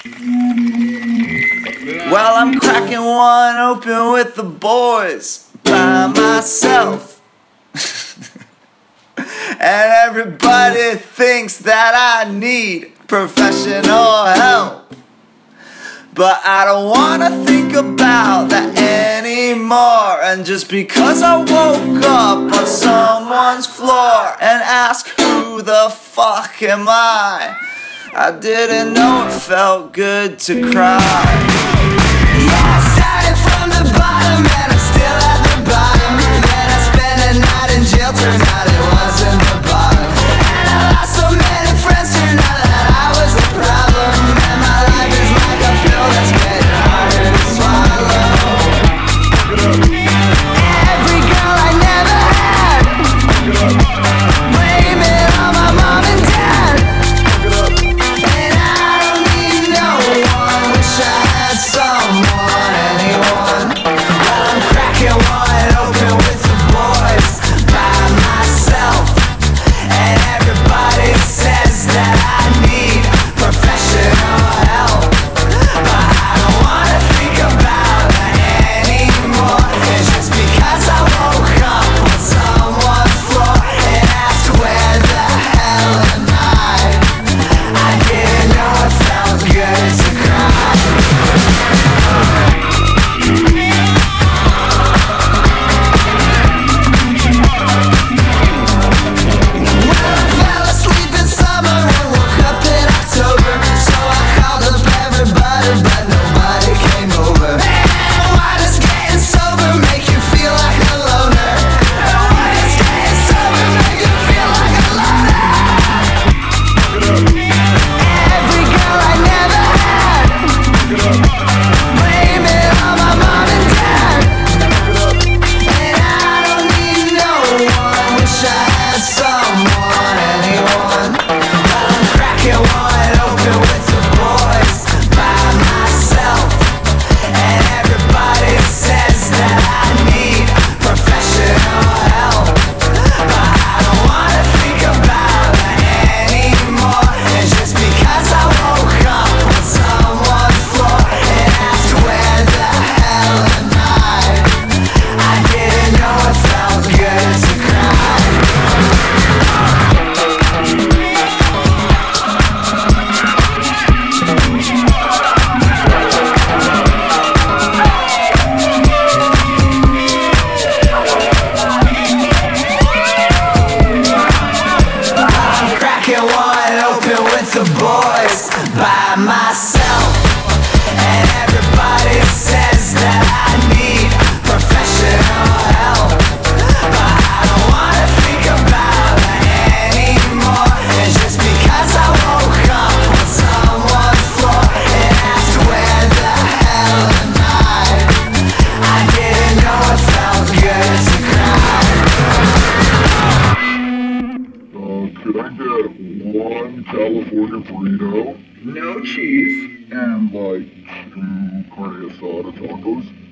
Well, I'm cracking one open with the boys by myself. And everybody thinks that I need professional help, but I don't wanna think about that anymore. And just because I woke up on someone's floor and asked who the fuck am I didn't know it felt good to cry. Yeah, I started from the bottom and I'm still at the bottom. Then I spent a night in jail, turns out it wasn't the bottom. And I lost so many friends, turned out that I was the problem. And my life is like a pill that's getting harder to swallow. Every girl I never had, blame it on my mom and dad. And I don't need no one, wish I had someone, anyone. But I'm cracking one open with the boys by myself. And everybody says that I need professional help, but I don't wanna think about that anymore. It's just because I woke up on someone's floor and asked where the hell am I didn't know it felt good to cry. Fell asleep in summer and woke up in October. So I called up everybody, but nobody came over. And why does getting sober make you feel like a loner? And why does getting sober make you feel like a loner? Every girl I never had, blame it on my mom and dad. And I don't need no one, wish I had someone, anyone. But I'm cracking one open with the boys by myself. And everybody says that I need professional help, but I don't wanna think about that anymore. It's just because I woke up on someone's floor and asked where the hell am I didn't know it felt good to cry. I'm cracking one open with the boys by myself. And everybody says that I need professional help, but I don't wanna think about that anymore. It's just because I woke up on someone's floor and asked where the hell am I didn't know it felt good to cry. Could I get one California burrito No cheese. and like 2 carne asada tacos?